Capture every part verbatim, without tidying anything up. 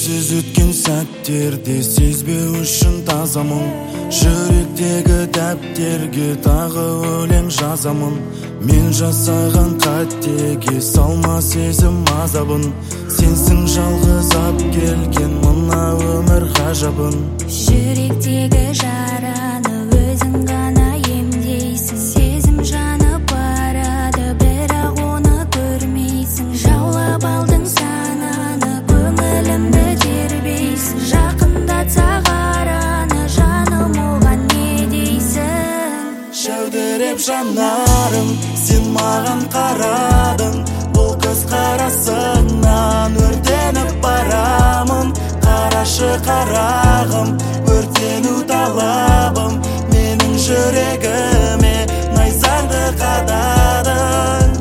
Сенсіз өткен сәттерде сезбеу үшін тазамын. Жүректегі дәптерге тағы өлең жазамын. Мен жасаған қатеге салма сезім азабын. Сенсің жалғызап келген мына өмір ғажабын. Жүректегі жараны өзің ғана емдейсің. Сезім жанып барады, бірақ оны көрмейсің. Жаулап алдың сананы, көңілімді тербейсің. Жақындатса қараны, жаным оған не дейсің? Шәудіреп жанарым, сен маған қарадың. Бұл көз қарасыңнан өртеніп барамын. Қарашы қарағым, өртену талабым. Менің жүрегіме найзаңды қададың.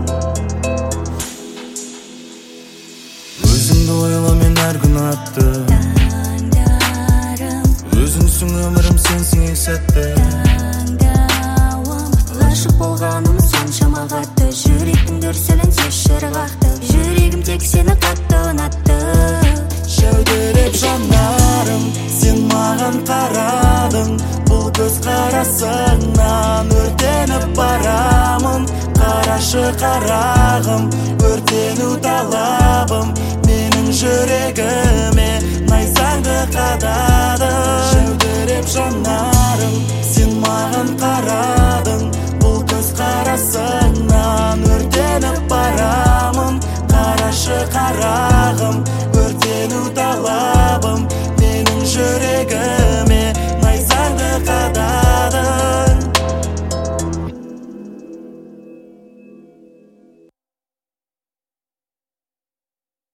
Өзіңді ойлаумен әр күн атты Таңдарым, өзіңсің өмірім, сенсің ең сәтті. таңдауым, ғашық болғаным соншама қатты. Жүректің дүрсілін сез шырғақты. Жүрегім тек сені қатты ұнатты. Шәудіреп жанарым, сен маған қарадың. Бұл көз қарасыңнан өртеніп барамын. Қарашы қарағым, өртену талабым. Менің жүрегіме найзаңды қададың. Шәудіреп жанарым, сен маған қарадың.